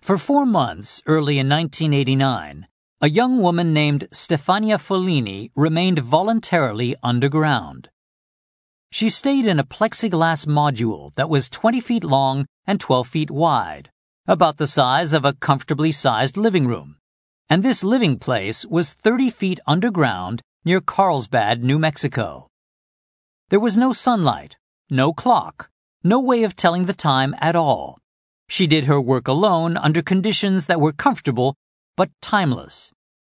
For 4 months early in 1989, a young woman named Stefania Follini remained voluntarily underground. She stayed in a plexiglass module that was 20 feet long and 12 feet wide, about the size of a comfortably sized living room, and this living place was 30 feet underground near Carlsbad, New Mexico. There was no sunlight, no clock, no way of telling the time at all. She did her work alone under conditions that were comfortable but timeless.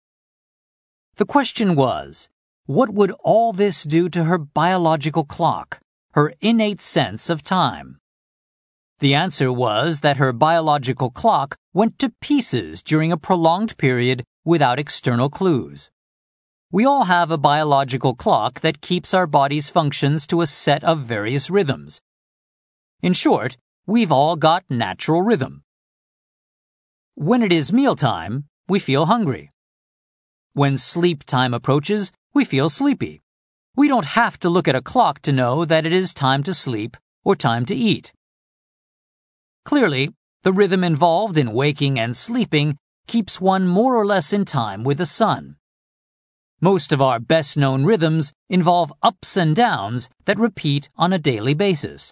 The question was, what would all this do to her biological clock, her innate sense of time? The answer was that her biological clock went to pieces during a prolonged period without external clues. We all have a biological clock that keeps our body's functions to a set of various rhythms. In short, we've all got natural rhythm. When it is mealtime, we feel hungry. When sleep time approaches, we feel sleepy. We don't have to look at a clock to know that it is time to sleep or time to eat. Clearly, the rhythm involved in waking and sleeping keeps one more or less in time with the sun. Most of our best-known rhythms involve ups and downs that repeat on a daily basis.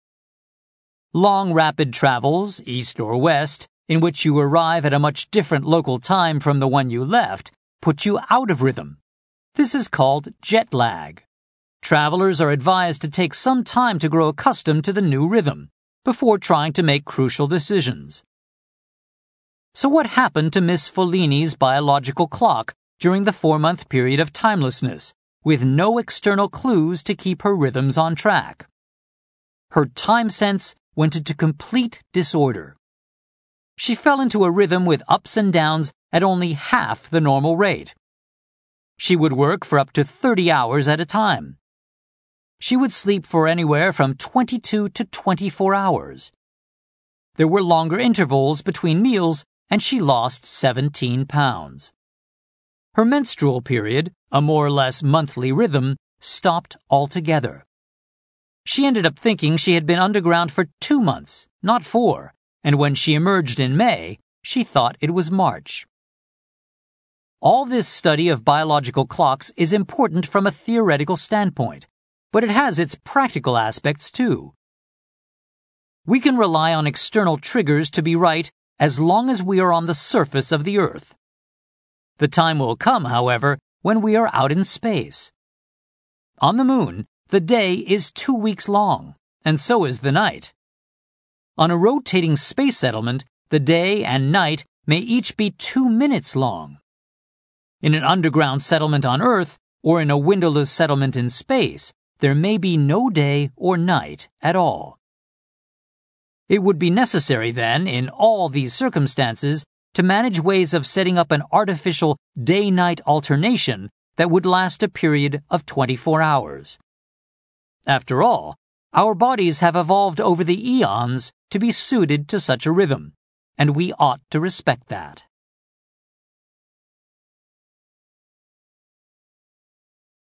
Long rapid travels, east or west, in which you arrive at a much different local time from the one you left, put you out of rhythm. This is called jet lag. Travelers are advised to take some time to grow accustomed to the new rhythm before trying to make crucial decisions. So what happened to Miss Follini's biological clock during the 4-month period of timelessness, with no external clues to keep her rhythms on track? Her time sense went into complete disorder. She fell into a rhythm with ups and downs at only half the normal rate. She would work for up to 30 hours at a time. She would sleep for anywhere from 22 to 24 hours. There were longer intervals between meals, and she lost 17 pounds. Her menstrual period, a more or less monthly rhythm, stopped altogether. She ended up thinking she had been underground for 2 months, not 4, and when she emerged in May, she thought it was March. All this study of biological clocks is important from a theoretical standpoint, but it has its practical aspects too. We can rely on external triggers to be right as long as we are on the surface of the Earth. The time will come, however, when we are out in space. On the Moon, the day is 2 weeks long, and so is the night. On a rotating space settlement, the day and night may each be 2 minutes long. In an underground settlement on Earth, or in a windowless settlement in space, there may be no day or night at all. It would be necessary then, in all these circumstances, to manage ways of setting up an artificial day-night alternation that would last a period of 24 hours. After all, our bodies have evolved over the eons to be suited to such a rhythm, and we ought to respect that.